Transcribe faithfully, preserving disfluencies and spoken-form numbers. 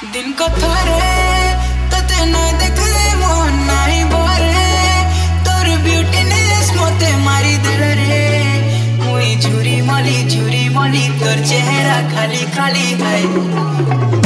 दिन को थोरे तते न देखले मन नाही भरे तोर ब्यूटीनेस मते मारी देले रे मुई झुरी मली झुरी मली तोर चेहरा खाली खाली है।